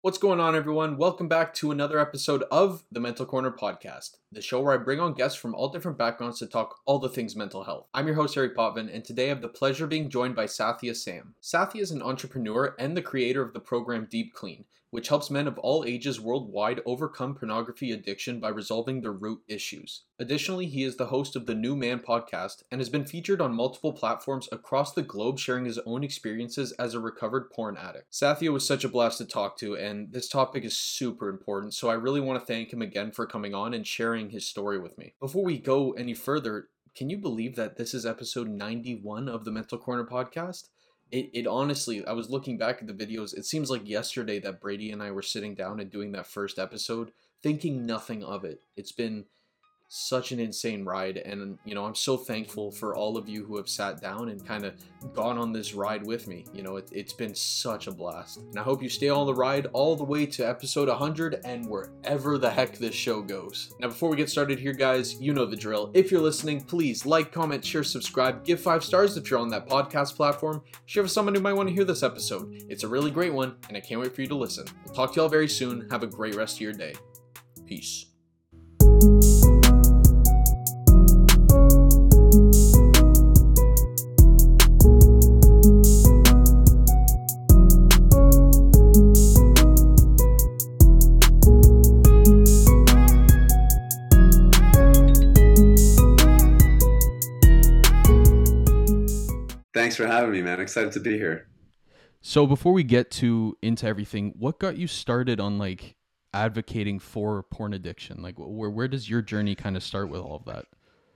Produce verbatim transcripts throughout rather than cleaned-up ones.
What's going on, everyone? Welcome back to another episode of the Mental Corner podcast, the show where I bring on guests from all different backgrounds to talk all the things mental health. I'm your host, Harry Potvin, and today I have the pleasure of being joined by Sathya Sam. Sathya is an entrepreneur and the creator of the program Deep Clean, which helps men of all ages worldwide overcome pornography addiction by resolving their root issues. Additionally, he is the host of the New Man podcast and has been featured on multiple platforms across the globe, sharing his own experiences as a recovered porn addict. Sathya was such a blast to talk to, and this topic is super important, so I really want to thank him again for coming on and sharing his story with me. Before we go any further, can you believe that this is episode ninety-one of the Mental Corner podcast? It, it honestly, I was looking back at the videos, it seems like yesterday that Brady and I were sitting down and doing that first episode, thinking nothing of it. It's been such an insane ride, and you know, I'm so thankful for all of you who have sat down and kind of gone on this ride with me. You know, it, it's been such a blast, and I hope you stay on the ride all the way to episode one hundred and wherever the heck this show goes. Now, before we get started here, guys, you know the drill. If you're listening, please like, comment, share, subscribe, give five stars if you're on that podcast platform. Share with someone who might want to hear this episode. It's a really great one, and I can't wait for you to listen. We'll talk to y'all very soon. Have a great rest of your day. Peace. Thanks for having me, man. Excited to be here. So before we get to into everything, what got you started on like advocating for porn addiction? Like where where does your journey kind of start with all of that?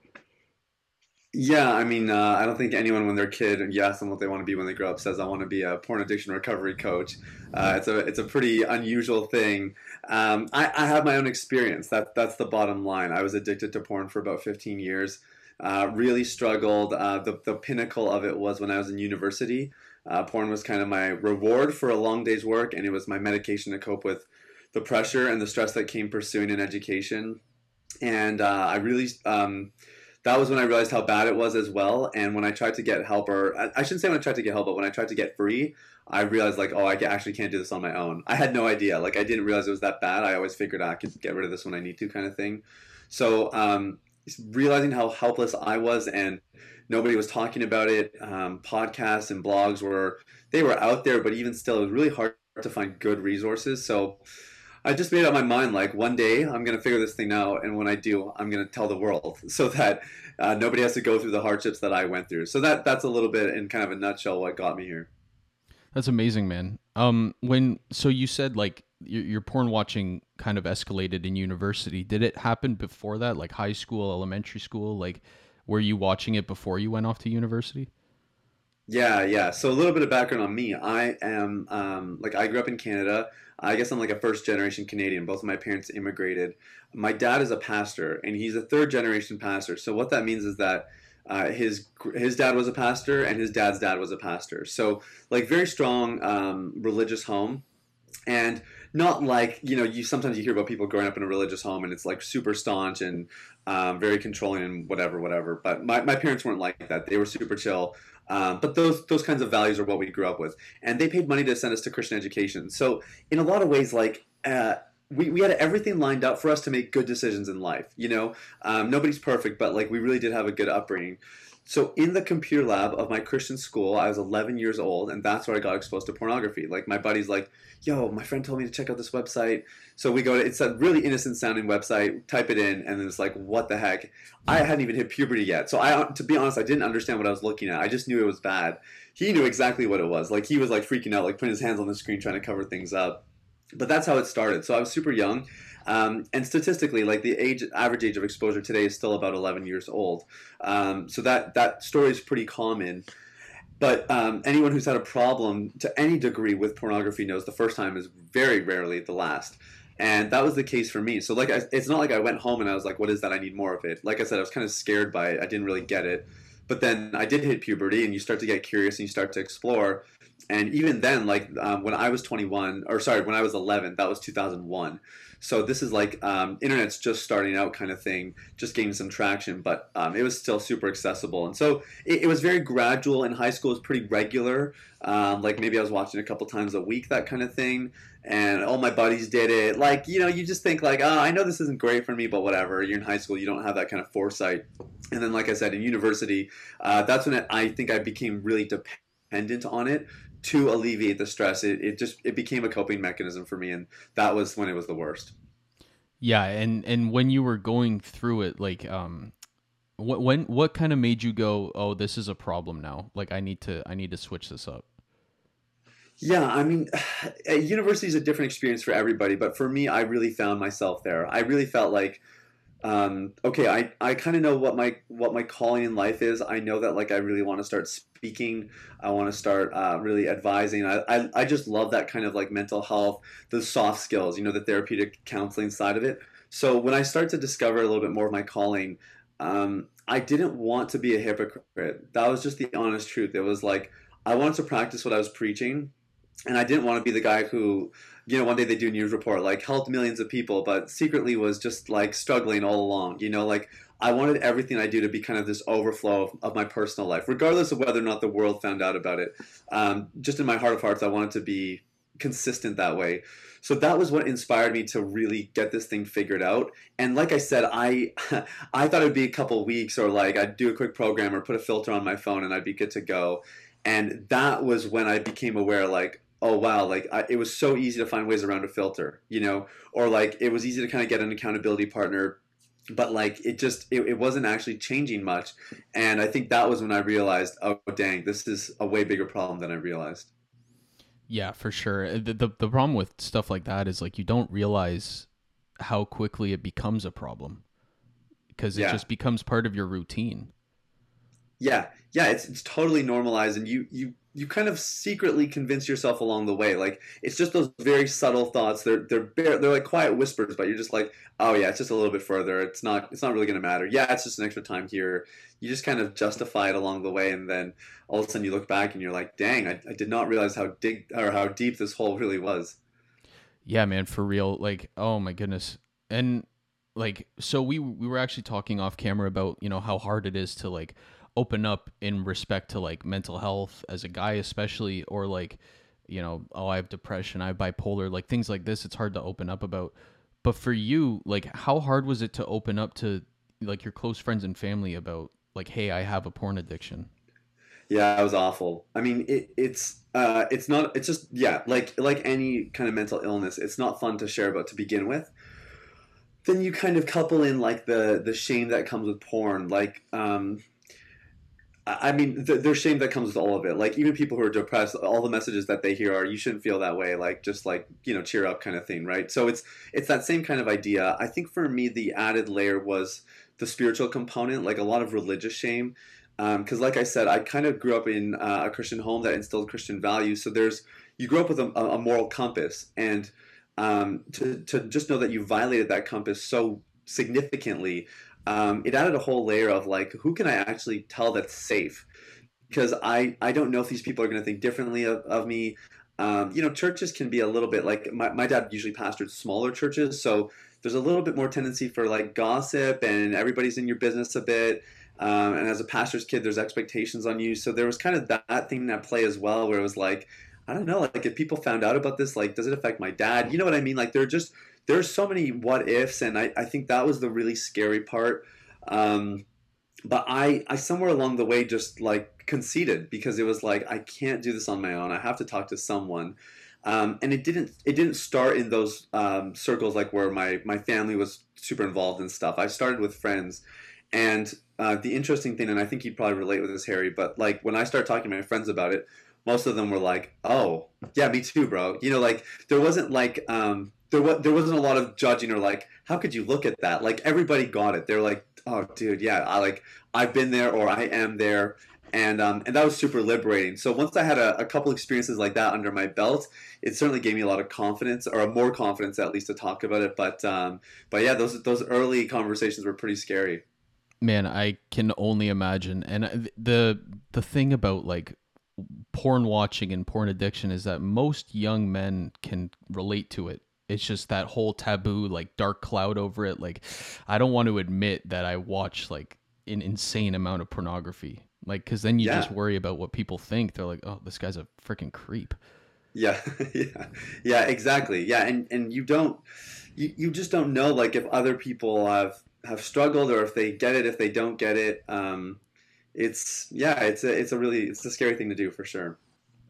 Yeah, I mean, uh, I don't think anyone when they're a kid and you ask them what they want to be when they grow up says, I want to be a porn addiction recovery coach. Uh, it's a it's a pretty unusual thing. Um, I, I have my own experience. That That's the bottom line. I was addicted to porn for about fifteen years. Uh, really struggled. Uh, the, the pinnacle of it was when I was in university. Uh, porn was kind of my reward for a long day's work, and it was my medication to cope with the pressure and the stress that came pursuing an education. And uh, I really, um, that was when I realized how bad it was as well. And when I tried to get help, or I, I shouldn't say when I tried to get help, but when I tried to get free, I realized like, oh, I actually can't do this on my own. I had no idea. Like I didn't realize it was that bad. I always figured I could get rid of this when I need to, kind of thing. So, um, realizing how helpless I was and nobody was talking about it. Um, podcasts and blogs were, they were out there, but even still, it was really hard to find good resources. So I just made up my mind, like one day I'm going to figure this thing out. And when I do, I'm going to tell the world so that uh, nobody has to go through the hardships that I went through. So that that's a little bit in kind of a nutshell what got me here. That's amazing, man. Um, when, so you said like your, your porn watching kind of escalated in university. Did it happen before that? Like high school, elementary school? Like, were you watching it before you went off to university? Yeah, yeah. So a little bit of background on me. I am, um, like, I grew up in Canada. I guess I'm like a first generation Canadian. Both of my parents immigrated. My dad is a pastor, and he's a third generation pastor. So what that means is that uh, his his dad was a pastor, and his dad's dad was a pastor. So like very strong um, religious home, and not like, you know, you sometimes you hear about people growing up in a religious home, and it's like super staunch and um, very controlling and whatever, whatever. But my, my parents weren't like that. They were super chill. Um, but those those kinds of values are what we grew up with, and they paid money to send us to Christian education. So in a lot of ways, like uh, we we had everything lined up for us to make good decisions in life. You know, um, nobody's perfect, but like we really did have a good upbringing. So in the computer lab of my Christian school, I was eleven years old, and that's where I got exposed to pornography. Like my buddy's like, yo, my friend told me to check out this website. So we go to, it's a really innocent sounding website, type it in, and then it's like, what the heck? I hadn't even hit puberty yet. So I, to be honest, I didn't understand what I was looking at. I just knew it was bad. He knew exactly what it was. Like he was like freaking out, like putting his hands on the screen, trying to cover things up. But that's how it started. So I was super young. Um, and statistically, like the age, average age of exposure today is still about eleven years old. Um, so that, that story is pretty common. But um, anyone who's had a problem to any degree with pornography knows the first time is very rarely the last. And that was the case for me. So like, I, it's not like I went home and I was like, what is that? I need more of it. Like I said, I was kind of scared by it. I didn't really get it. But then I did hit puberty, and you start to get curious and you start to explore. and even then, like um, when I was twenty-one, or sorry, when I was eleven, that was two thousand one. So this is like um, internet's just starting out kind of thing, just gaining some traction, but um, it was still super accessible. And so it, it was very gradual. In high school, it was pretty regular. Um, like maybe I was watching a couple times a week, that kind of thing. And all my buddies did it. Like, you know, you just think like, oh, I know this isn't great for me, but whatever. You're in high school, you don't have that kind of foresight. And then, like I said, in university, uh, that's when it, I think I became really dependent on it to alleviate the stress. It, it just it became a coping mechanism for me, and that was when it was the worst. Yeah, and and when you were going through it, like, um, what when what kind of made you go, oh, this is a problem now? Like, I need to I need to switch this up. Yeah, I mean, university is a different experience for everybody, but for me, I really found myself there. I really felt like um, okay, I, I kind of know what my what my calling in life is. I know that like I really want to start speaking. I want to start uh, really advising. I, I I just love that kind of like mental health, the soft skills, you know, the therapeutic counseling side of it. So when I start to discover a little bit more of my calling, um, I didn't want to be a hypocrite. That was just the honest truth. It was like I wanted to practice what I was preaching, and I didn't want to be the guy who, you know, one day they do a news report, like helped millions of people, but secretly was just like struggling all along. You know, like I wanted everything I do to be kind of this overflow of, of my personal life, regardless of whether or not the world found out about it. Um, just in my heart of hearts, I wanted to be consistent that way. So that was what inspired me to really get this thing figured out. And like I said, I I thought it'd be a couple weeks, or like I'd do a quick program or put a filter on my phone and I'd be good to go. And that was when I became aware, like, oh wow, like I, it was so easy to find ways around a filter, you know, or like it was easy to kind of get an accountability partner, but like it just it, it wasn't actually changing much. And I think that was when I realized, oh dang, this is a way bigger problem than I realized. Yeah, for sure. The, the the problem with stuff like that is like you don't realize how quickly it becomes a problem because it Yeah. just becomes part of your routine. Yeah, yeah, it's it's totally normalized, and you you you kind of secretly convince yourself along the way. Like it's just those very subtle thoughts. They're they're bare, they're like quiet whispers, but you're just like, oh yeah, it's just a little bit further. It's not it's not really going to matter. Yeah, it's just an extra time here. You just kind of justify it along the way, and then all of a sudden you look back and you're like, dang, I, I did not realize how dig or how deep this hole really was. Yeah, man, for real. Like, oh my goodness. And like, so we we were actually talking off camera about, you know, how hard it is to like open up in respect to like mental health as a guy, especially, or like, you know, oh, I have depression, I have bipolar, like things like this. It's hard to open up about. But for you, like, how hard was it to open up to like your close friends and family about like, hey, I have a porn addiction? Yeah, it was awful. I mean, it, it's uh, it's not. It's just yeah, like like any kind of mental illness, it's not fun to share about to begin with. Then you kind of couple in like the the shame that comes with porn, like um, I mean, th- there's shame that comes with all of it. Like even people who are depressed, all the messages that they hear are, "You shouldn't feel that way." Like just like you know, cheer up, kind of thing, right? So it's it's that same kind of idea. I think for me, the added layer was the spiritual component, like a lot of religious shame, because like I said, I kind of grew up in uh, a Christian home that instilled Christian values. So there's you grow up with a, a moral compass, and um, to to just know that you violated that compass so significantly, um, it added a whole layer of like, who can I actually tell that's safe? Because I, I don't know if these people are going to think differently of, of me. Um, you know, churches can be a little bit like my, my dad usually pastored smaller churches. So there's a little bit more tendency for like gossip and everybody's in your business a bit. Um, and as a pastor's kid, there's expectations on you. So there was kind of that, that thing at play as well, where it was like, I don't know, like if people found out about this, like, does it affect my dad? You know what I mean? Like there are just, there's so many what ifs. And I, I think that was the really scary part. Um, but I, I somewhere along the way just like conceded because it was like I can't do this on my own. I have to talk to someone, um, and it didn't it didn't start in those um, circles like where my my family was super involved in stuff. I started with friends, and uh, the interesting thing, and I think you'd probably relate with this, Harry, but like when I started talking to my friends about it, most of them were like, "Oh, yeah, me too, bro." You know, like there wasn't like um, there was there wasn't a lot of judging or like, "How could you look at that?" Like everybody got it. They're like, "Oh, dude, yeah, I like I've been there or I am there." And um, and that was super liberating. So once I had a, a couple experiences like that under my belt, it certainly gave me a lot of confidence, or more confidence at least, to talk about it. But um, but yeah, those those early conversations were pretty scary. Man, I can only imagine. And the the thing about like porn watching and porn addiction is that most young men can relate to it. It's just that whole taboo, like dark cloud over it. Like, I don't want to admit that I watch like an insane amount of pornography. Like, because then you Yeah. just worry about what people think. They're like, oh, this guy's a freaking creep. Yeah, yeah, yeah, exactly. Yeah, and and you don't, you, you just don't know like if other people have have struggled or if they get it, if they don't get it. Um, it's yeah, it's a it's a really it's a scary thing to do for sure.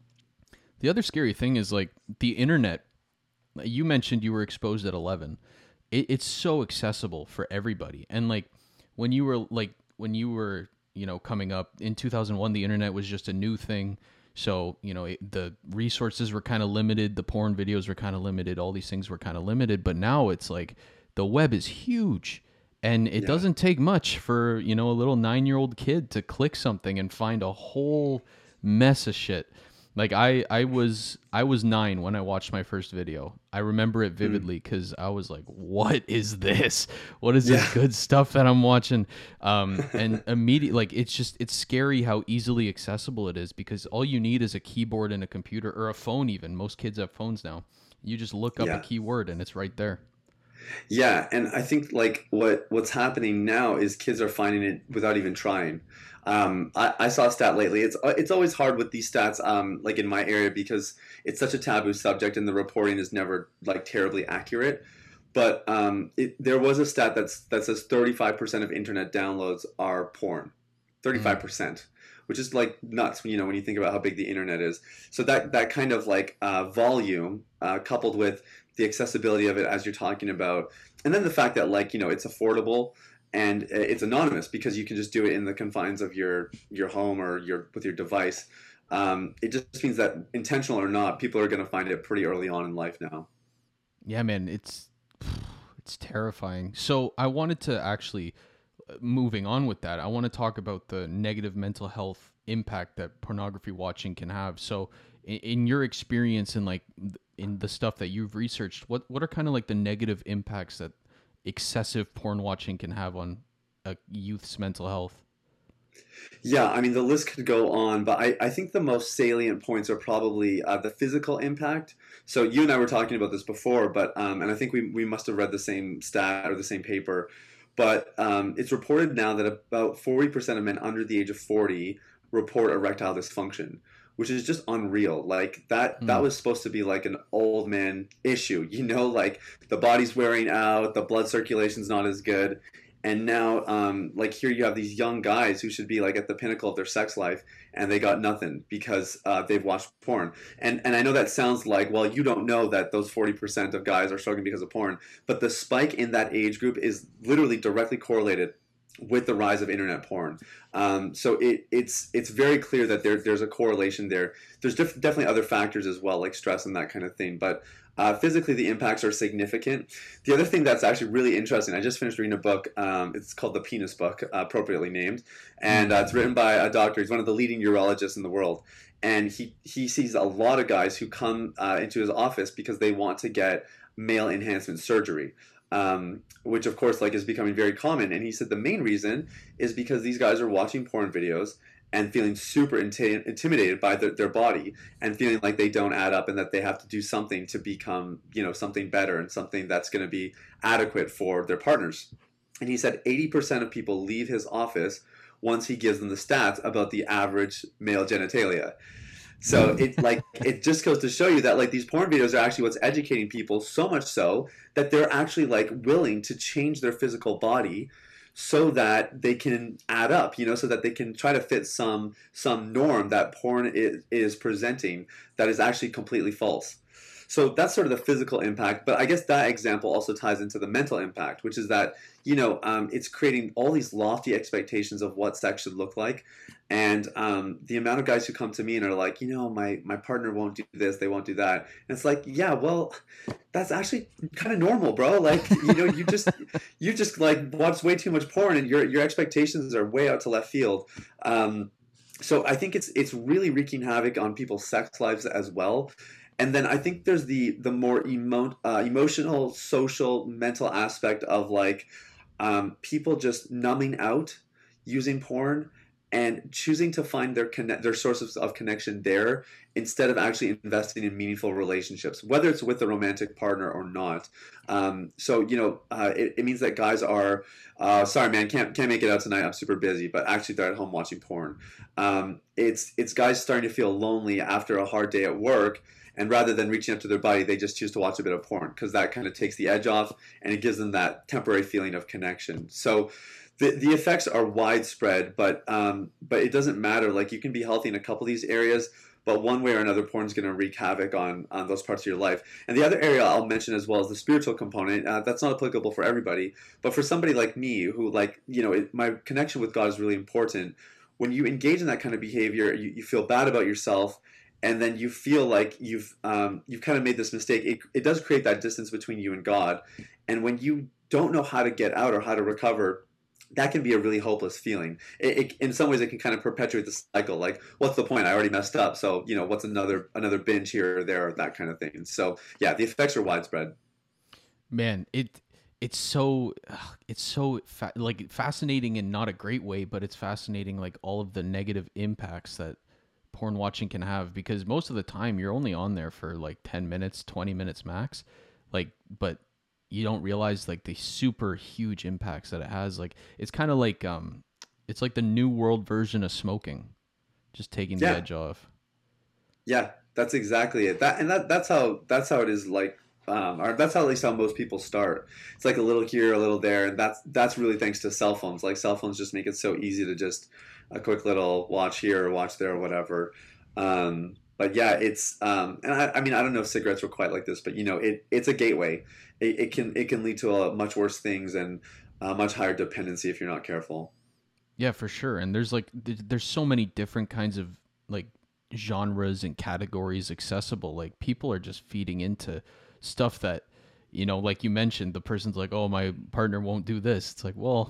The other scary thing is like the internet. You mentioned you were exposed at eleven. It, it's so accessible for everybody. And like when you were like when you were, you know, coming up in two thousand one, the internet was just a new thing. So, you know, it, the resources were kind of limited. The porn videos were kind of limited. All these things were kind of limited. But now it's like the web is huge. And it Yeah. doesn't take much for, you know, a little nine-year-old kid to click something and find a whole mess of shit. Like I, I was I was nine when I watched my first video. I remember it vividly because I was like, "What is this? What is this Yeah. good stuff that I'm watching?" Um, and immediately, like it's just it's scary how easily accessible it is because all you need is a keyboard and a computer or a phone. Even most kids have phones now. You just look up Yeah. a keyword and it's right there. Yeah, and I think like what what's happening now is kids are finding it without even trying. Um, I, I saw a stat lately. It's it's always hard with these stats, um, like in my area, because it's such a taboo subject and the reporting is never like terribly accurate. But um, it, there was a stat that's that says thirty-five percent of internet downloads are porn. thirty-five percent, which is like nuts when you know when you think about how big the internet is. So that that kind of like uh, volume uh, coupled with the accessibility of it as you're talking about, and then the fact that like you know it's affordable and it's anonymous because you can just do it in the confines of your your home or your with your device. Um, it just means that intentional or not, people are going to find it pretty early on in life now. Yeah, man, it's it's terrifying. So I wanted to actually, uh, moving on with that, I want to talk about the negative mental health impact that pornography watching can have. So in, in your experience and like th- in the stuff that you've researched, what what are kind of like the negative impacts that excessive porn watching can have on a youth's mental health? Yeah, I mean, the list could go on, but I, I think the most salient points are probably uh, the physical impact. So you and I were talking about this before, but um, and I think we, we must have read the same stat or the same paper, but um, it's reported now that about forty percent of men under the age of forty report erectile dysfunction, which is just unreal. Like that that Hmm. was supposed to be like an old man issue, you know, like the body's wearing out, the blood circulation's not as good. And now, um, like here, you have these young guys who should be like at the pinnacle of their sex life, and they got nothing because uh, they've watched porn. And and I know that sounds like, well, you don't know that those forty percent of guys are struggling because of porn, but the spike in that age group is literally directly correlated with the rise of internet porn. Um, so it, it's it's very clear that there there's a correlation there. There's def- definitely other factors as well, like stress and that kind of thing, but. Uh, physically, the impacts are significant. The other thing that's actually really interesting, I just finished reading a book. Um, it's called The Penis Book, uh, appropriately named, and uh, it's written by a doctor. He's one of the leading urologists in the world, and he he sees a lot of guys who come uh, into his office because they want to get male enhancement surgery. Um, which of course like is becoming very common, and he said the main reason is because these guys are watching porn videos and feeling super inti- intimidated by their, their body and feeling like they don't add up and that they have to do something to become, you know, something better and something that's going to be adequate for their partners. And he said eighty percent of people leave his office once he gives them the stats about the average male genitalia. So it like it just goes to show you that like these porn videos are actually what's educating people, so much so that they're actually like willing to change their physical body so that they can add up, you know, so that they can try to fit some some norm that porn is, is presenting that is actually completely false. So that's sort of the physical impact, but I guess that example also ties into the mental impact, which is that you know um, it's creating all these lofty expectations of what sex should look like, and um, the amount of guys who come to me and are like, you know, my my partner won't do this, they won't do that, and it's like, yeah, well, that's actually kind of normal, bro. Like, you know, you just you just like watch way too much porn, and your your expectations are way out to left field. Um, so I think it's it's really wreaking havoc on people's sex lives as well. And then I think there's the the more emo- uh, emotional, social, mental aspect of like um, people just numbing out using porn and choosing to find their connect their sources of connection there instead of actually investing in meaningful relationships, whether it's with a romantic partner or not. Um, so you know, uh, it, it means that guys are uh, sorry, man, can't can't make it out tonight. I'm super busy, but actually they're at home watching porn. Um, it's it's guys starting to feel lonely after a hard day at work. And rather than reaching out to their buddy, they just choose to watch a bit of porn because that kind of takes the edge off and it gives them that temporary feeling of connection. So the the effects are widespread, but um, but it doesn't matter. Like you can be healthy in a couple of these areas, but one way or another, porn's going to wreak havoc on on those parts of your life. And the other area I'll mention as well is the spiritual component. Uh, that's not applicable for everybody, but for somebody like me who like you know it, my connection with God is really important. When you engage in that kind of behavior, you, you feel bad about yourself. And then you feel like you've um, you've kind of made this mistake. It, it does create that distance between you and God. And when you don't know how to get out or how to recover, that can be a really hopeless feeling. It, it, in some ways, it can kind of perpetuate the cycle. Like, what's the point? I already messed up. So, you know, what's another another binge here or there, or that kind of thing. So, yeah, the effects are widespread. Man, it it's so it's so fa- like fascinating in not a great way, but it's fascinating like all of the negative impacts that porn watching can have, because most of the time you're only on there for like ten minutes, twenty minutes max, like, but you don't realize like the super huge impacts that it has. Like it's kind of like um it's like the new world version of smoking, just taking Yeah. the edge off. Yeah, that's exactly it. That and that that's how that's how it is. Like, um, or that's how at least how most people start. It's like a little here, a little there, and that's that's really thanks to cell phones. Like cell phones just make it so easy to just a quick little watch here or watch there or whatever. Um, but yeah, it's um, and I, I mean I don't know if cigarettes were quite like this, but you know it it's a gateway. It, it can it can lead to a much worse things and a much higher dependency if you're not careful. Yeah, for sure. And there's like th- there's so many different kinds of like genres and categories accessible. Like people are just feeding into stuff that, you know, like you mentioned, the person's like, oh, my partner won't do this. It's like, well,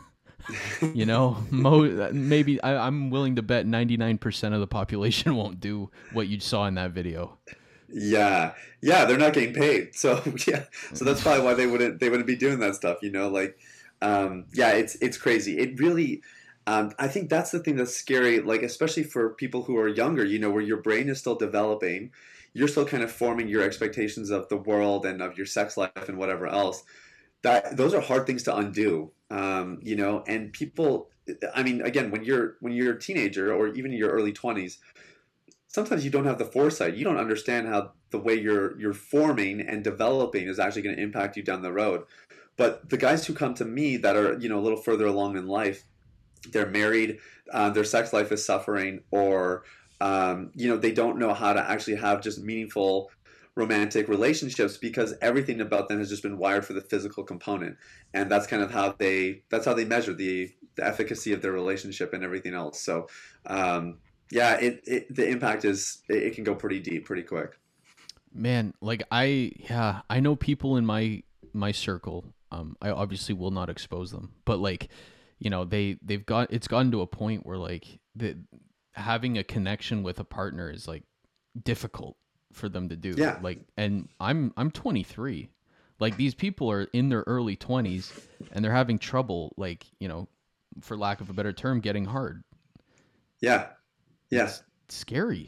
you know, mo- maybe I, I'm willing to bet ninety-nine percent of the population won't do what you saw in that video. Yeah, yeah, they're not getting paid, so yeah, so that's probably why they wouldn't they wouldn't be doing that stuff, you know. Like, um, yeah, it's it's crazy. It really, um, I think that's the thing that's scary. Like, especially for people who are younger, you know, where your brain is still developing, you're still kind of forming your expectations of the world and of your sex life and whatever else. That those are hard things to undo, um, you know. And people, I mean, again, when you're when you're a teenager or even in your early twenties. Sometimes you don't have the foresight. You don't understand how the way you're you're forming and developing is actually going to impact you down the road. But the guys who come to me that are you know a little further along in life, they're married, uh, their sex life is suffering, or um, you know they don't know how to actually have just meaningful romantic relationships because everything about them has just been wired for the physical component, and that's kind of how they that's how they measure the the efficacy of their relationship and everything else. So. Um, Yeah, it, it the impact is it, it can go pretty deep, pretty quick. Man, like I yeah, I know people in my my circle. Um, I obviously will not expose them, but like, you know, they they've got it's gotten to a point where like the having a connection with a partner is like difficult for them to do. Yeah. Like, and I'm I'm twenty-three. Like these people are in their early twenties and they're having trouble, like, you know, for lack of a better term, getting hard. Yeah. Yeah. It's scary.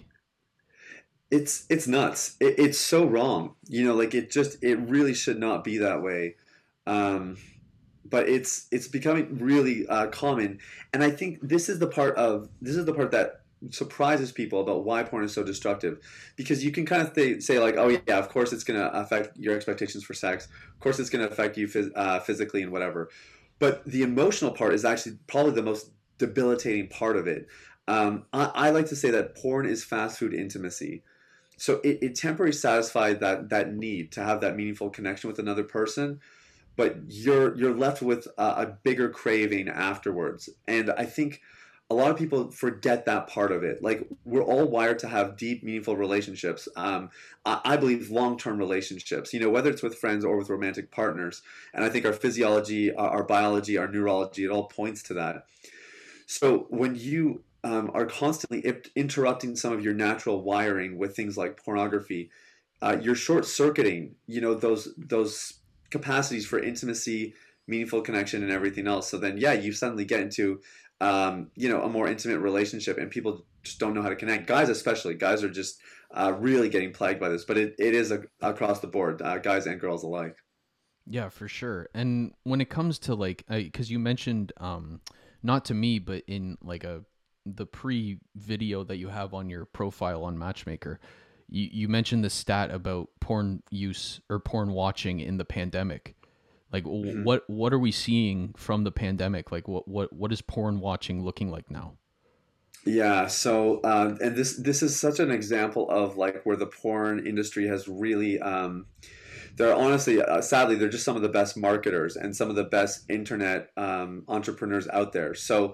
It's it's nuts. It, it's so wrong. You know, like it just it really should not be that way. Um, but it's it's becoming really uh, common, and I think this is the part of this is the part that surprises people about why porn is so destructive, because you can kind of th- say like, oh yeah, of course it's going to affect your expectations for sex. Of course it's going to affect you phys- uh, physically and whatever. But the emotional part is actually probably the most debilitating part of it. Um, I, I like to say that porn is fast food intimacy. So it, it temporarily satisfies that that need to have that meaningful connection with another person, but you're you're left with a, a bigger craving afterwards. And I think a lot of people forget that part of it. Like we're all wired to have deep, meaningful relationships. Um, I, I believe long-term relationships. You know, whether it's with friends or with romantic partners. And I think our physiology, our, our biology, our neurology, it all points to that. So when you um, are constantly interrupting some of your natural wiring with things like pornography, uh, you're short-circuiting, you know, those those capacities for intimacy, meaningful connection, and everything else. So then, yeah, you suddenly get into um, you know, a more intimate relationship, and people just don't know how to connect. Guys, especially, guys are just uh, really getting plagued by this. But it, it is a, across the board, uh, guys and girls alike. Yeah, for sure. And when it comes to like, because you mentioned, um, not to me, but in like a the pre-video that you have on your profile on Matchmaker, you, you mentioned the stat about porn use or porn watching in the pandemic. Like, Mm-hmm. what what are we seeing from the pandemic? Like, what what what is porn watching looking like now? Yeah, so uh, and this this is such an example of like where the porn industry has really um, they're honestly uh, sadly they're just some of the best marketers and some of the best internet um, entrepreneurs out there. So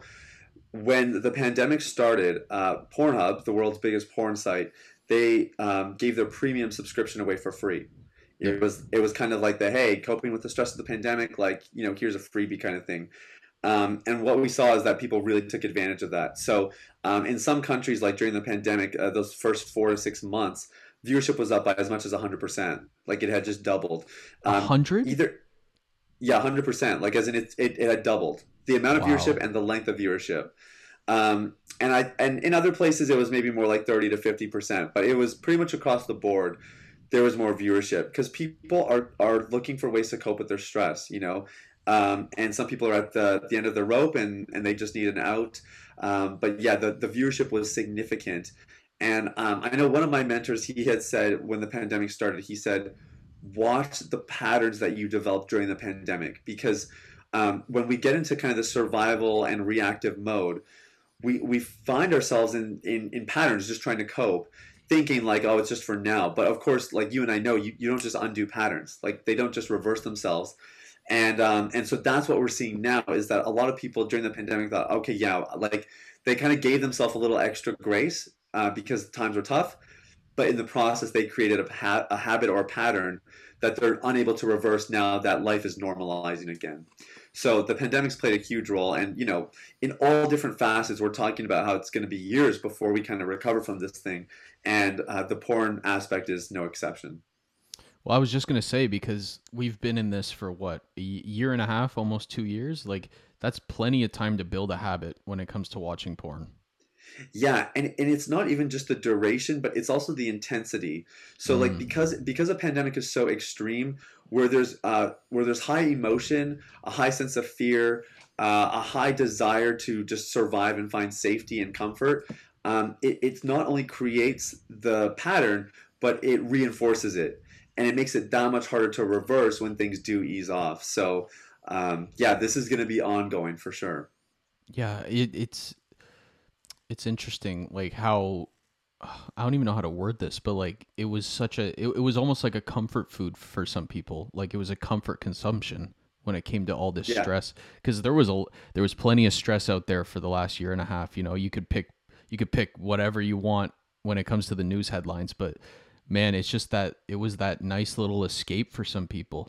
when the pandemic started, uh, Pornhub, the world's biggest porn site, they um, gave their premium subscription away for free. Yep. It was it was kind of like the hey, coping with the stress of the pandemic, like you know, here's a freebie kind of thing. Um, and what we saw is that people really took advantage of that. So um, in some countries, like during the pandemic, uh, those first four to six months, viewership was up by as much as one hundred percent. Like it had just doubled. A Um, hundred? either, yeah, one hundred percent. Like as in it, it, it had doubled. The amount of viewership Wow. and the length of viewership. Um, and I and in other places it was maybe more like thirty to fifty percent, but it was pretty much across the board. There was more viewership because people are are looking for ways to cope with their stress, you know. Um, and some people are at the, the end of the rope and, and they just need an out. Um, but yeah, the, the viewership was significant. And um, I know one of my mentors, he had said when the pandemic started, he said, watch the patterns that you developed during the pandemic. Because um, when we get into kind of the survival and reactive mode, we, we find ourselves in, in, in patterns just trying to cope, thinking like, oh, it's just for now. But of course, like you and I know, you, you don't just undo patterns. Like they don't just reverse themselves. And um, and so that's what we're seeing now is that a lot of people during the pandemic thought, okay, yeah, like they kind of gave themselves a little extra grace uh, because times were tough, but in the process they created a, ha- a habit or a pattern that they're unable to reverse now that life is normalizing again. So the pandemic's played a huge role, and you know, in all different facets, we're talking about how it's going to be years before we kind of recover from this thing, and uh, the porn aspect is no exception. Well, I was just gonna say because we've been in this for what, a y- year and a half, almost two years. Like that's plenty of time to build a habit when it comes to watching porn. Yeah, and, and it's not even just the duration, but it's also the intensity. So like Mm. because because a pandemic is so extreme, where there's uh where there's high emotion, a high sense of fear, uh, a high desire to just survive and find safety and comfort, um, it, it not only creates the pattern, but it reinforces it. And it makes it that much harder to reverse when things do ease off. So um, yeah, this is going to be ongoing for sure. Yeah, it, it's it's interesting, like how I don't even know how to word this, but like it was such a it, it was almost like a comfort food for some people. Like it was a comfort consumption when it came to all this Yeah. stress because there was a there was plenty of stress out there for the last year and a half. You know, you could pick you could pick whatever you want when it comes to the news headlines, but man, it's just that it was that nice little escape for some people.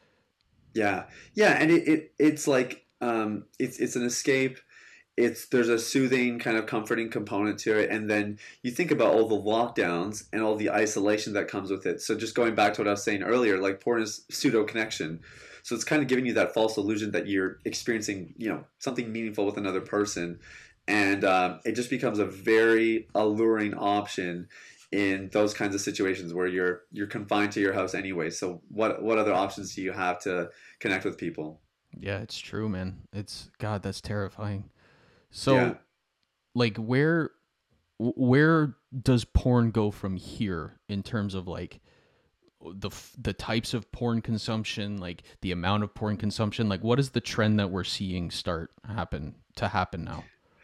Yeah, yeah, and it, it it's like um, it's it's an escape. It's there's a soothing kind of comforting component to it, and then you think about all the lockdowns and all the isolation that comes with it. So just going back to what I was saying earlier, like porn is pseudo connection. So it's kind of giving you that false illusion that you're experiencing, you know, something meaningful with another person, and um, it just becomes a very alluring option in those kinds of situations where you're you're confined to your house anyway. So what what other options do you have to connect with people? Yeah, it's true, man. It's God, that's terrifying. Yeah. So, like, where where does porn go from here in terms of like the f- the types of porn consumption, like the amount of porn consumption? Like, what is the trend that we're seeing start happen to happen now?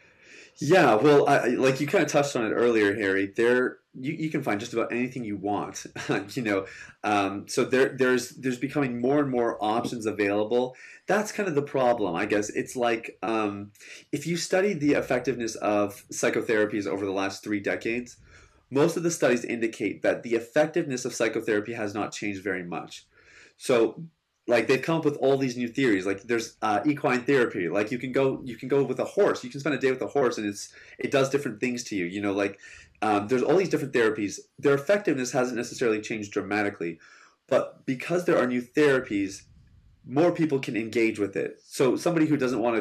Yeah, well, I, I- like you kind of touched on it earlier, Harry. There, you, you can find just about anything you want, you know. Um, so there, there's there's becoming more and more options available. That's kind of the problem, I guess. It's like um, if you study the effectiveness of psychotherapies over the last three decades, most of the studies indicate that the effectiveness of psychotherapy has not changed very much. So like they've come up with all these new theories. Like there's uh, equine therapy. Like you can go you can go with a horse. You can spend a day with a horse, and it's it does different things to you. You know, like um, there's all these different therapies. Their effectiveness hasn't necessarily changed dramatically, but because there are new therapies, more people can engage with it. So somebody who doesn't want to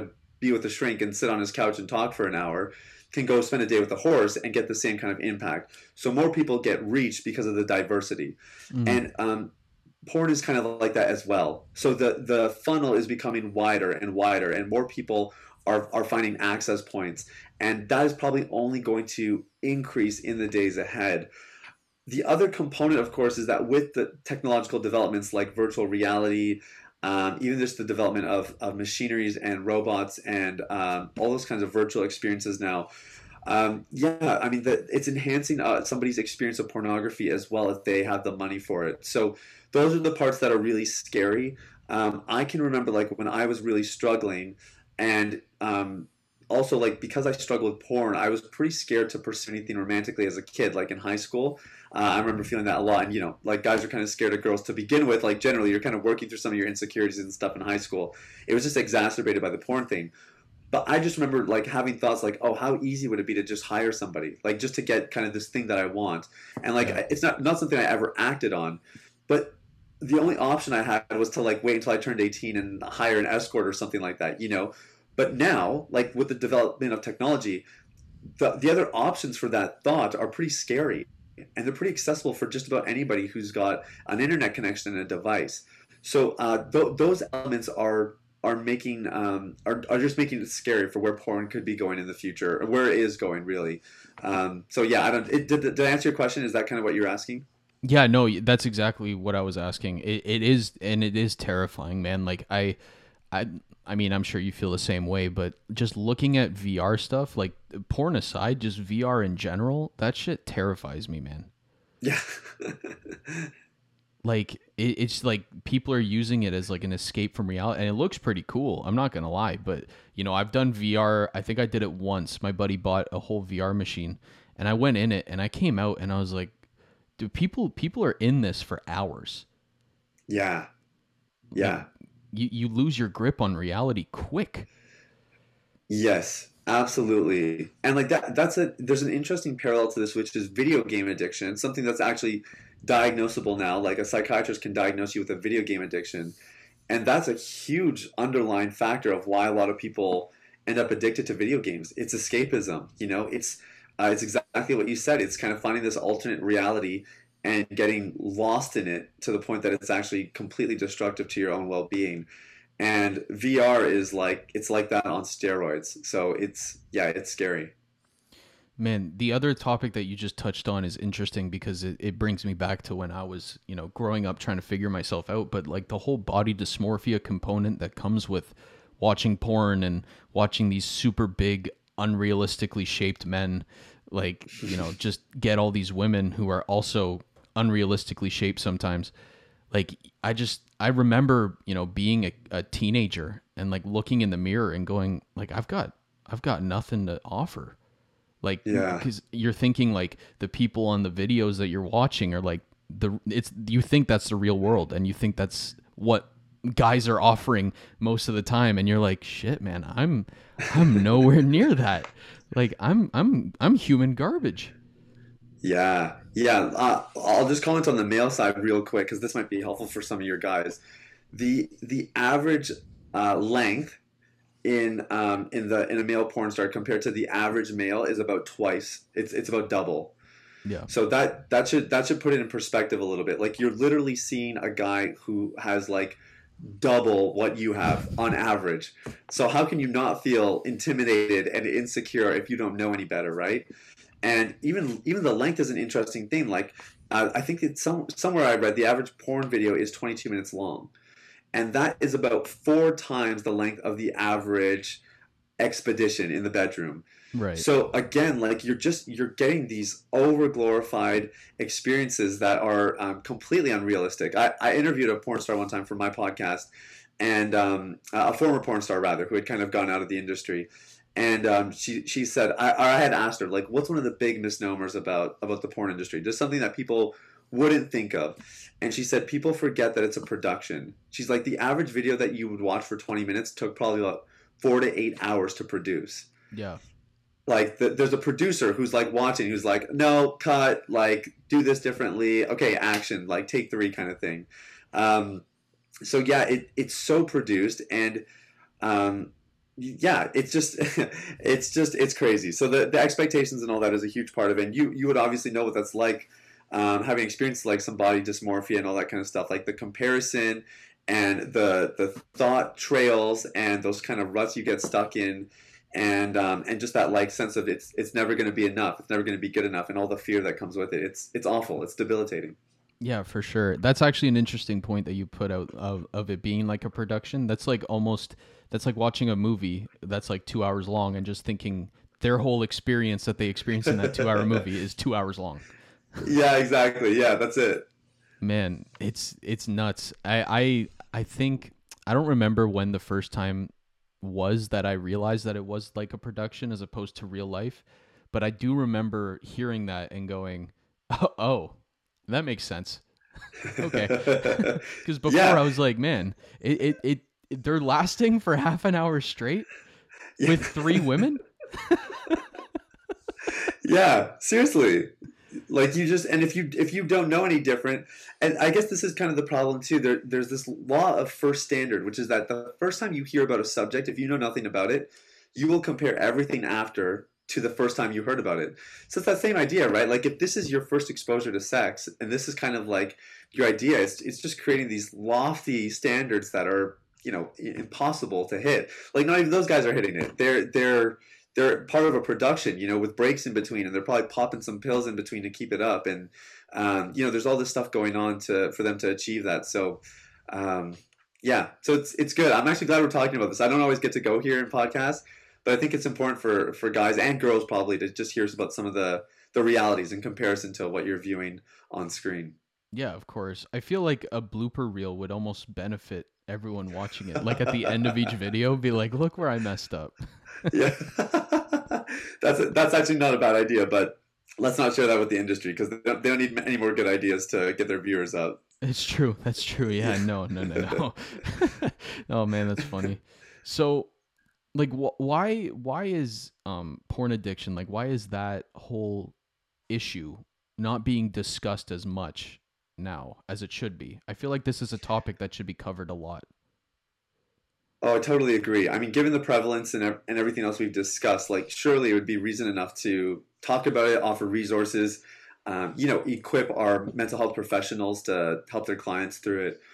be with a shrink and sit on his couch and talk for an hour can go spend a day with a horse and get the same kind of impact. So more people get reached because of the diversity. Mm-hmm. And um, porn is kind of like that as well. So the, the funnel is becoming wider and wider, and more people are, are finding access points. And that is probably only going to increase in the days ahead. The other component, of course, is that with the technological developments like virtual reality, um, even just the development of, of machineries and robots and um, all those kinds of virtual experiences now, um, yeah, I mean, the, it's enhancing uh, somebody's experience of pornography as well if they have the money for it. So those are the parts that are really scary. Um, I can remember like when I was really struggling, and um, also like because I struggled with porn, I was pretty scared to pursue anything romantically as a kid, like in high school. Uh, I remember feeling that a lot. And, you know, like guys are kind of scared of girls to begin with. Like generally, you're kind of working through some of your insecurities and stuff in high school. It was just exacerbated by the porn thing. But I just remember like having thoughts like, oh, how easy would it be to just hire somebody, like just to get kind of this thing that I want. And like, yeah. it's not, not something I ever acted on. But the only option I had was to like wait until I turned eighteen and hire an escort or something like that, you know. But now, like with the development of technology, the, the other options for that thought are pretty scary. And they're pretty accessible for just about anybody who's got an internet connection and a device. So uh, th- those elements are are making um, are are just making it scary for where porn could be going in the future, or where it is going really. Um, so yeah, I don't. It, did, did I answer your question? Is that kind of what you're asking? Yeah, no, that's exactly what I was asking. It, it is, and it is terrifying, man. Like I, I, I mean, I'm sure you feel the same way, but just looking at V R stuff, like porn aside, just V R in general, that shit terrifies me, man. Yeah. Like it, it's like people are using it as like an escape from reality, and it looks pretty cool. I'm not gonna lie, but you know, I've done V R. I think I did it once. My buddy bought a whole V R machine, and I went in it, and I came out, and I was like, dude, people people are in this for hours. Yeah. Yeah. Like, you you lose your grip on reality quick. Yes, absolutely. And like that that's a there's an interesting parallel to this, which is video game addiction, something that's actually diagnosable now. Like a psychiatrist can diagnose you with a video game addiction. And that's a huge underlying factor of why a lot of people end up addicted to video games. It's escapism, you know, it's uh, it's exactly what you said. It's kind of finding this alternate reality and getting lost in it to the point that it's actually completely destructive to your own well-being. And V R is like, it's like that on steroids. So it's, yeah, it's scary. Man, the other topic that you just touched on is interesting because it, it brings me back to when I was, you know, growing up trying to figure myself out. But like the whole body dysmorphia component that comes with watching porn and watching these super big, unrealistically shaped men, like, you know, just get all these women who are also unrealistically shaped sometimes. Like, I just, I remember, you know, being a, a teenager and like looking in the mirror and going like, I've got, I've got nothing to offer. Like, yeah, because you're thinking like the people on the videos that you're watching are like the, it's, you think that's the real world and you think that's what guys are offering most of the time. And you're like, shit, man, I'm, I'm nowhere near that. Like I'm, I'm, I'm human garbage. Yeah. Yeah. Uh, I'll just comment on the male side real quick, cause this might be helpful for some of your guys. The, the average uh, length in um in the in a male porn star compared to the average male is about twice. It's it's about double. Yeah. So that that should that should put it in perspective a little bit. Like you're literally seeing a guy who has like double what you have on average. So how can you not feel intimidated and insecure if you don't know any better, right? And even even the length is an interesting thing. Like uh, I think it's some somewhere I read the average porn video is twenty-two minutes long. And that is about four times the length of the average expedition in the bedroom. Right. So again, like you're just, you're getting these over glorified experiences that are um, completely unrealistic. I, I interviewed a porn star one time for my podcast, and um, a former porn star rather, who had kind of gone out of the industry. And um, she she said, I, I had asked her, like, what's one of the big misnomers about, about the porn industry? Just something that people wouldn't think of. And she said people forget that it's a production. She's like, the average video that you would watch for twenty minutes took probably about four to eight hours to produce. Yeah. Like the, there's a producer who's like watching, who's like, no, cut, like do this differently. Okay, action, like take three kind of thing. Um, so yeah, it, it's so produced. And um, yeah, it's just it's just it's crazy. So the, the expectations and all that is a huge part of it. And you you would obviously know what that's like, um, having experienced like some body dysmorphia and all that kind of stuff, like the comparison and the the thought trails and those kind of ruts you get stuck in, and um, and just that like sense of it's it's never going to be enough, it's never going to be good enough, and all the fear that comes with it. It's it's awful. It's debilitating. Yeah, for sure. That's actually an interesting point that you put out of, of it being like a production. That's like almost, that's like watching a movie that's like two hours long and just thinking their whole experience that they experience in that two hour movie is two hours long. Yeah, exactly. Yeah, that's it. Man, it's it's nuts. I, I I think I don't remember when the first time was that I realized that it was like a production as opposed to real life, but I do remember hearing that and going, oh, oh that makes sense. Okay. Because before Yeah. I was like, man, it, it, it, it they're lasting for half an hour straight with three women. Yeah, seriously. Like you just, and if you if you don't know any different, and I guess this is kind of the problem too. There, there's this law of first standard, which is that the first time you hear about a subject, if you know nothing about it, you will compare everything after to the first time you heard about it. So it's that same idea, right? Like if this is your first exposure to sex, and this is kind of like your idea, it's it's just creating these lofty standards that are, you know, impossible to hit. Like not even those guys are hitting it. They're they're they're part of a production, you know, with breaks in between, and they're probably popping some pills in between to keep it up. And um, you know, there's all this stuff going on to for them to achieve that. So um, yeah, so it's it's good. I'm actually glad we're talking about this. I don't always get to go here in podcasts, but I think it's important for for guys and girls probably to just hear about some of the the realities in comparison to what you're viewing on screen. Yeah, of course. I feel like a blooper reel would almost benefit everyone watching it. Like at the end of each video, be like, look where I messed up. Yeah, that's that's actually not a bad idea, but let's not share that with the industry because they don't, they don't need any more good ideas to get their viewers up. It's true. That's true. Yeah, no, no, no, no. Oh man, that's funny. So, like, wh- why, why is um porn addiction, like, why is that whole issue not being discussed as much now as it should be? I feel like this is a topic that should be covered a lot. Oh, I totally agree. I mean, given the prevalence and ev- and everything else we've discussed, like surely it would be reason enough to talk about it, offer resources, um, you know, equip our mental health professionals to help their clients through it.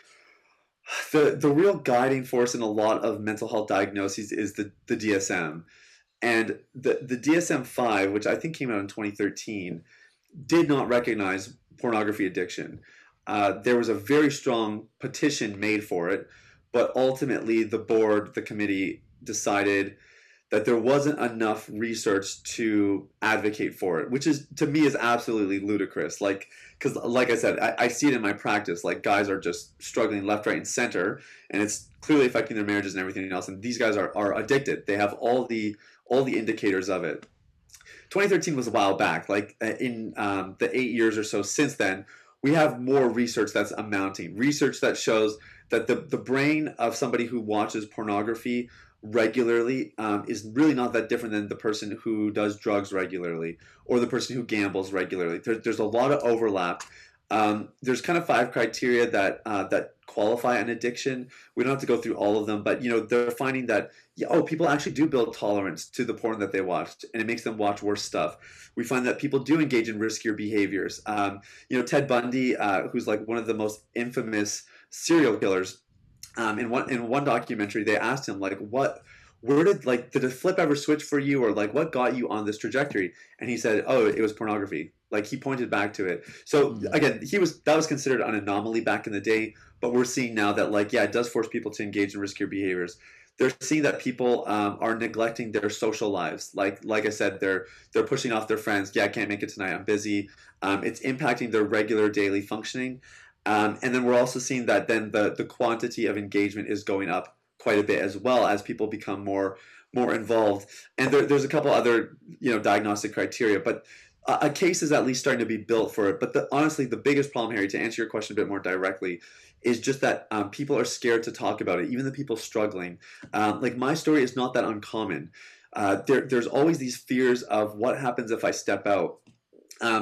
The the real guiding force in a lot of mental health diagnoses is the, the D S M. And the, the D S M five, which I think came out in twenty thirteen, did not recognize pornography addiction. Uh, there was a very strong petition made for it, but ultimately the board, the committee, decided that there wasn't enough research to advocate for it, which is to me is absolutely ludicrous. Like, because like I said, I, I see it in my practice. Like guys are just struggling left, right, and center, and it's clearly affecting their marriages and everything else. And these guys are, are addicted. They have all the all the indicators of it. twenty thirteen was a while back. Like in um, the eight years or so since then, we have more research that's amounting. Research that shows that the, the brain of somebody who watches pornography regularly um, is really not that different than the person who does drugs regularly or the person who gambles regularly. There, there's a lot of overlap. Um, there's kind of five criteria that uh, that qualify an addiction. We don't have to go through all of them, but you know they're finding that yeah, oh, people actually do build tolerance to the porn that they watched, and it makes them watch worse stuff. We find that people do engage in riskier behaviors. Um, you know, Ted Bundy, uh, who's like one of the most infamous serial killers. Um, in one in one documentary, they asked him like, "What, where did like did a flip ever switch for you, or like what got you on this trajectory?" And he said, "Oh, it was pornography." Like he pointed back to it. So again, he was that was considered an anomaly back in the day, but we're seeing now that like yeah, it does force people to engage in riskier behaviors. They're seeing that people um, are neglecting their social lives. Like like I said, they're they're pushing off their friends. Yeah, I can't make it tonight. I'm busy. Um, it's impacting their regular daily functioning. Um, and then we're also seeing that then the, the quantity of engagement is going up quite a bit as well as people become more more involved. And there, there's a couple other you know diagnostic criteria, but a, a case is at least starting to be built for it. But the, honestly, the biggest problem, Harry, to answer your question a bit more directly, is just that um, people are scared to talk about it. Even the people struggling, um, like my story is not that uncommon. Uh, there, there's always these fears of what happens if I step out. Um,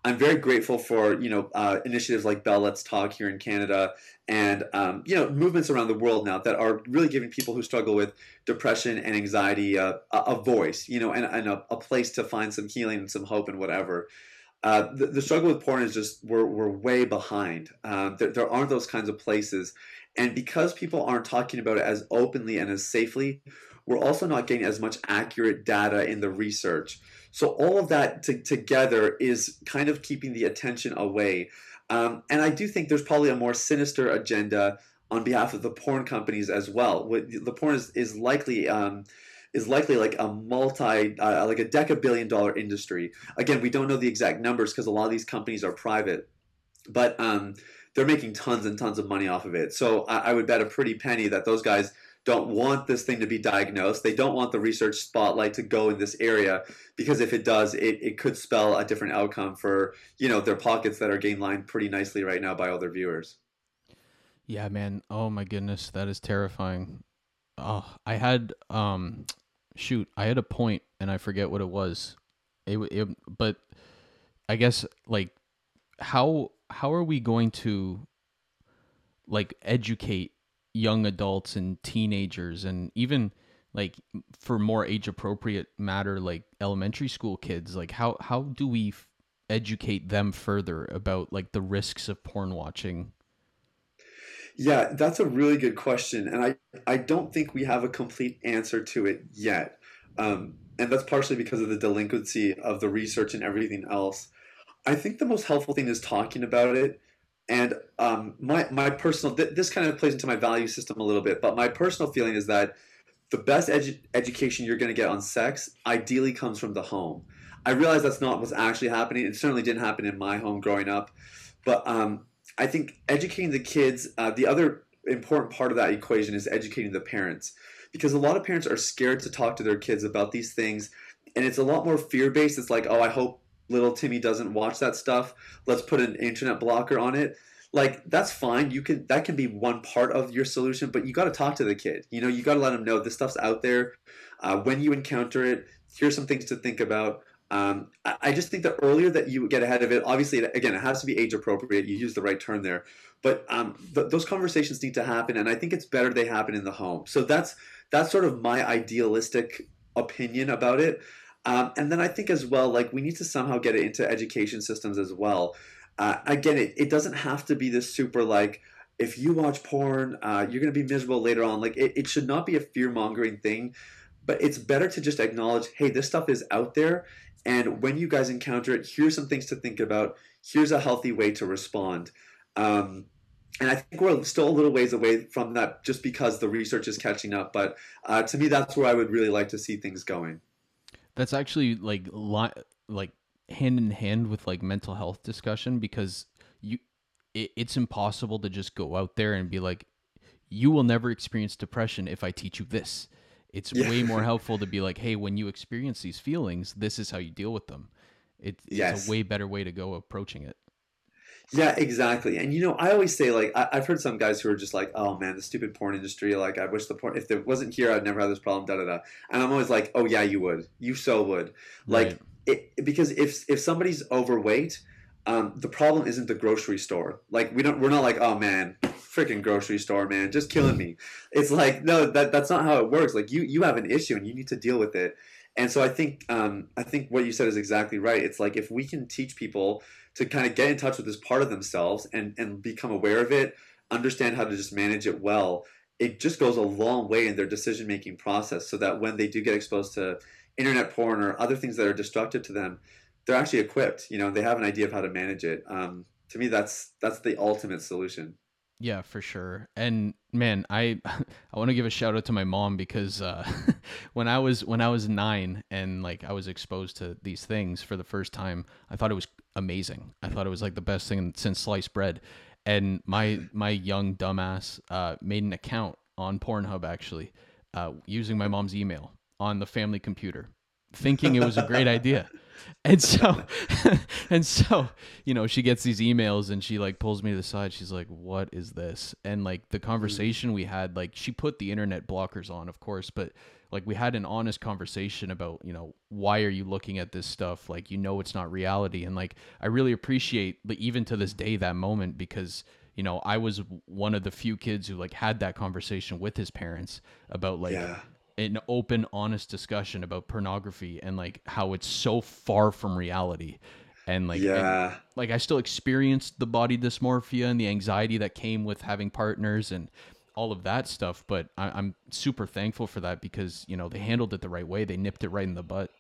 I'm very grateful for, you know, uh, initiatives like Bell Let's Talk here in Canada, and um, you know, movements around the world now that are really giving people who struggle with depression and anxiety uh, a, a voice, you know, and, and a, a place to find some healing and some hope and whatever. Uh, the, the struggle with porn is just we're we're way behind. Um, there, there aren't those kinds of places, and because people aren't talking about it as openly and as safely, we're also not getting as much accurate data in the research. So all of that to, together is kind of keeping the attention away. Um, and I do think there's probably a more sinister agenda on behalf of the porn companies as well. The porn is, is likely um, is likely like a multi uh, like a decabillion dollar industry. Again, we don't know the exact numbers because a lot of these companies are private, but um, they're making tons and tons of money off of it. So I, I would bet a pretty penny that those guys don't want this thing to be diagnosed. They don't want the research spotlight to go in this area, because if it does, it, it could spell a different outcome for, you know, their pockets that are getting lined pretty nicely right now by all their viewers. Yeah, man. Oh my goodness, that is terrifying. Oh, I had um shoot, I had a point and I forget what it was. It, it but I guess like how how are we going to like educate young adults and teenagers, and even like for more age appropriate matter, like elementary school kids, like how how do we f- educate them further about like the risks of porn watching? Yeah, that's a really good question, and I I don't think we have a complete answer to it yet, um, and that's partially because of the delinquency of the research and everything else. I think the most helpful thing is talking about it. And um, my my personal th- this kind of plays into my value system a little bit, but my personal feeling is that the best edu- education you're going to get on sex ideally comes from the home. I realize that's not what's actually happening. It certainly didn't happen in my home growing up, but um, I think educating the kids. Uh, the other important part of that equation is educating the parents, because a lot of parents are scared to talk to their kids about these things, and it's a lot more fear based. It's like, oh, I hope little Timmy doesn't watch that stuff. Let's put an internet blocker on it. Like, that's fine. You can that can be one part of your solution, but you got to talk to the kid. You know, you got to let them know this stuff's out there. Uh, when you encounter it, here's some things to think about. Um, I, I just think the earlier that you get ahead of it, obviously, again, it has to be age appropriate. You use the right term there, but um, th- those conversations need to happen, and I think it's better they happen in the home. So that's that's sort of my idealistic opinion about it. Um, and then I think as well, like we need to somehow get it into education systems as well. Uh, again, it, it doesn't have to be this super like, if you watch porn, uh, you're going to be miserable later on. Like it, it should not be a fear mongering thing, but it's better to just acknowledge, hey, this stuff is out there. And when you guys encounter it, here's some things to think about. Here's a healthy way to respond. Um, and I think we're still a little ways away from that just because the research is catching up. But uh, to me, that's where I would really like to see things going. That's actually like li- like hand in hand with like mental health discussion, because you it, it's impossible to just go out there and be like, you will never experience depression if I teach you this. It's Yeah. way more helpful to be like, hey, when you experience these feelings, this is how you deal with them. It, it's Yes. a way better way to go approaching it. Yeah, exactly. And you know, I always say like I, I've heard some guys who are just like, "Oh man, the stupid porn industry. Like, I wish the porn if it wasn't here, I'd never have this problem." Da da da. And I'm always like, "Oh yeah, you would. You so would." Like, Right. it, because if if somebody's overweight, um, the problem isn't the grocery store. Like, we don't. We're not like, "Oh man, freaking grocery store, man, just killing me." It's like, no, that that's not how it works. Like, you you have an issue and you need to deal with it. And so I think um, I think what you said is exactly right. It's like if we can teach people to kind of get in touch with this part of themselves and, and become aware of it, understand how to just manage it well, it just goes a long way in their decision making process, so that when they do get exposed to internet porn or other things that are destructive to them, they're actually equipped. You know, they have an idea of how to manage it. Um, to me, that's that's the ultimate solution. Yeah, for sure. And man, I I want to give a shout out to my mom, because uh, when I was when I was nine and like I was exposed to these things for the first time, I thought it was amazing. I thought it was like the best thing since sliced bread. And my my young dumbass uh, made an account on Pornhub, actually, uh, using my mom's email on the family computer. thinking it was a great idea. And so, and so, you know, she gets these emails and she like pulls me to the side. She's like, "What is this?" And like the conversation we had, like she put the internet blockers on, of course, but like we had an honest conversation about, you know, why are you looking at this stuff? Like, you know, it's not reality. And like, I really appreciate, like, even to this day, that moment, because, you know, I was one of the few kids who like had that conversation with his parents about like, Yeah. an open, honest discussion about pornography and like how it's so far from reality. And like, Yeah. and, like I still experienced the body dysmorphia and the anxiety that came with having partners and all of that stuff. But I, I'm super thankful for that because, you know, they handled it the right way. They nipped it right in the butt.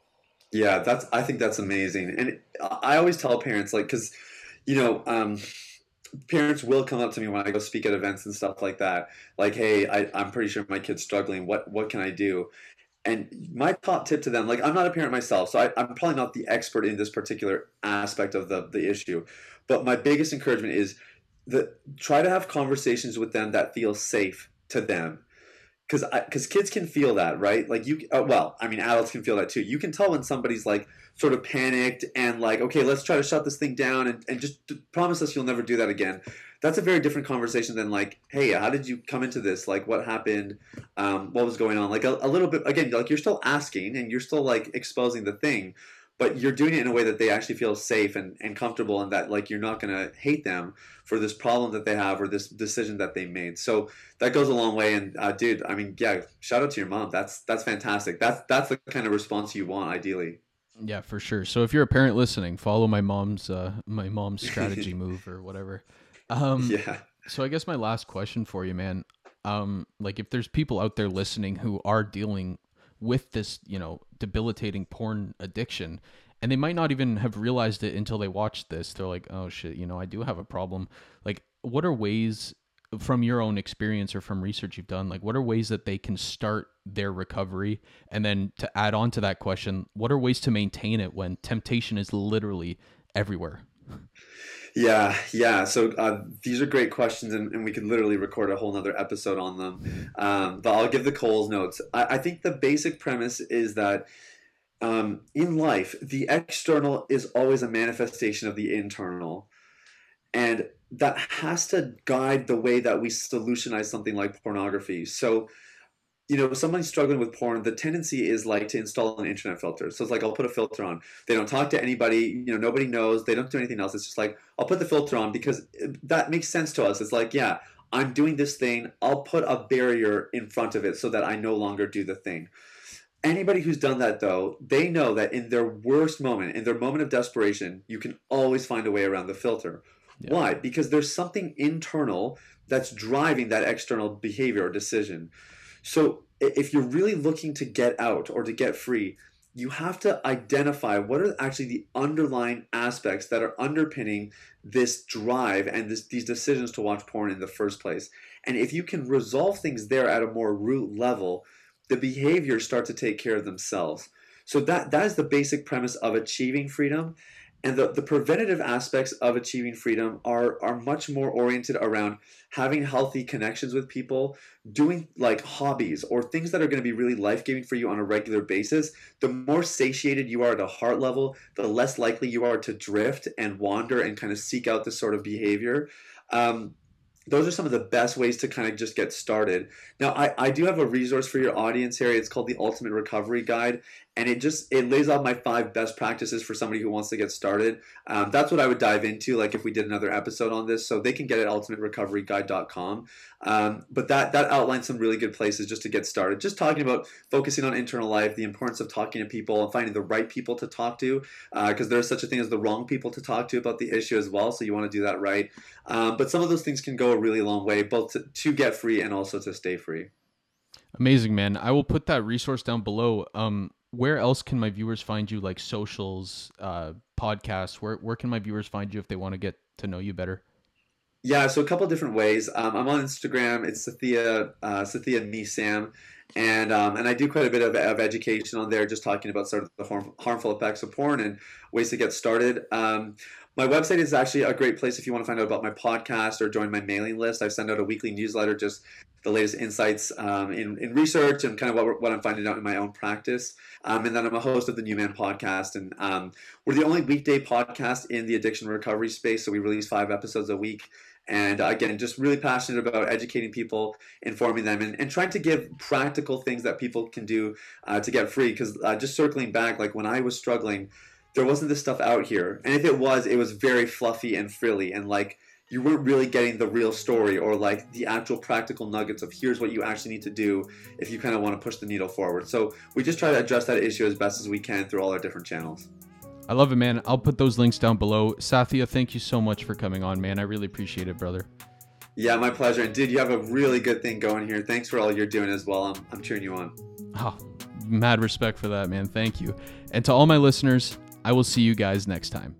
Yeah, that's, I think that's amazing. And I always tell parents, like, because, you know, um, parents will come up to me when I go speak at events and stuff like that. Like, "Hey, I, I'm pretty sure my kid's struggling. What, what can I do?" And my top tip to them, like, I'm not a parent myself, so I, I'm probably not the expert in this particular aspect of the, the issue. But my biggest encouragement is that try to have conversations with them that feel safe to them. Because because kids can feel that, right? Like you, uh, well, I mean, adults can feel that too. You can tell when somebody's like sort of panicked and like, "Okay, let's try to shut this thing down and, and just promise us you'll never do that again." That's a very different conversation than like, "Hey, how did you come into this? Like, what happened? Um, what was going on?" Like a, a little bit, again, like you're still asking and you're still like exposing the thing, but you're doing it in a way that they actually feel safe and, and comfortable, and that like you're not going to hate them for this problem that they have or this decision that they made. So that goes a long way. And uh, dude, I mean, yeah, shout out to your mom. That's that's fantastic. That's that's the kind of response you want, ideally. Yeah, for sure. So if you're a parent listening, follow my mom's uh, my mom's strategy move or whatever. Um, Yeah. So I guess my last question for you, man, um, like if there's people out there listening who are dealing with this, you know, debilitating porn addiction, and they might not even have realized it until they watch this. They're like, "Oh shit, you know, I do have a problem." Like, what are ways from your own experience or from research you've done, like what are ways that they can start their recovery? And then to add on to that question, what are ways to maintain it when temptation is literally everywhere? Yeah, yeah. So uh, these are great questions, and, and we could literally record a whole nother episode on them. Um, but I'll give the Coles notes. I, I think the basic premise is that um, in life, the external is always a manifestation of the internal. And that has to guide the way that we solutionize something like pornography. So, you know, if somebody's struggling with porn, the tendency is like to install an internet filter. So it's like, I'll put a filter on. They don't talk to anybody, you know, nobody knows. They don't do anything else. It's just like, I'll put the filter on because that makes sense to us. It's like, yeah, I'm doing this thing. I'll put a barrier in front of it so that I no longer do the thing. Anybody who's done that, though, they know that in their worst moment, in their moment of desperation, you can always find a way around the filter. Yeah. Why? Because there's something internal that's driving that external behavior or decision. So if you're really looking to get out or to get free, you have to identify what are actually the underlying aspects that are underpinning this drive and this, these decisions to watch porn in the first place. And if you can resolve things there at a more root level, the behaviors start to take care of themselves. So that, that is the basic premise of achieving freedom. And the, the preventative aspects of achieving freedom are, are much more oriented around having healthy connections with people, doing like hobbies or things that are going to be really life-giving for you on a regular basis. The more satiated you are at a heart level, the less likely you are to drift and wander and kind of seek out this sort of behavior. Um, Those are some of the best ways to kind of just get started. Now, I, I do have a resource for your audience here. It's called the Ultimate Recovery Guide. And it just, it lays out my five best practices for somebody who wants to get started. Um, that's what I would dive into, like if we did another episode on this. So they can get it at ultimate recovery guide dot com. Um, but that, that outlines some really good places just to get started. Just talking about focusing on internal life, the importance of talking to people and finding the right people to talk to, because uh, there's such a thing as the wrong people to talk to about the issue as well. So you want to do that right. Um, but some of those things can go a really long way, both to, to get free and also to stay free. Amazing, man. I will put that resource down below. Um, where else can my viewers find you, like socials, uh, podcasts? Where where can my viewers find you if they want to get to know you better? Yeah, so a couple of different ways. Um, I'm on Instagram. It's Sathya, uh, Sathya Me Sam, and um, and I do quite a bit of, of education on there, just talking about sort of the harm, harmful effects of porn and ways to get started. Um, my website is actually a great place if you want to find out about my podcast or join my mailing list. I send out a weekly newsletter just the latest insights um, in, in research and kind of what, what I'm finding out in my own practice. Um, and then I'm a host of the New Man podcast. And um, we're the only weekday podcast in the addiction recovery space. So we release five episodes a week. And again, just really passionate about educating people, informing them, and, and trying to give practical things that people can do uh, to get free. Because uh, just circling back, like when I was struggling, there wasn't this stuff out here. And if it was, it was very fluffy and frilly. And like, you weren't really getting the real story or like the actual practical nuggets of here's what you actually need to do if you kind of want to push the needle forward. So we just try to address that issue as best as we can through all our different channels. I love it, man. I'll put those links down below. Sathya, thank you so much for coming on, man. I really appreciate it, brother. Yeah, my pleasure. And dude, you have a really good thing going here. Thanks for all you're doing as well. I'm, I'm cheering you on. Oh, mad respect for that, man. Thank you. And to all my listeners, I will see you guys next time.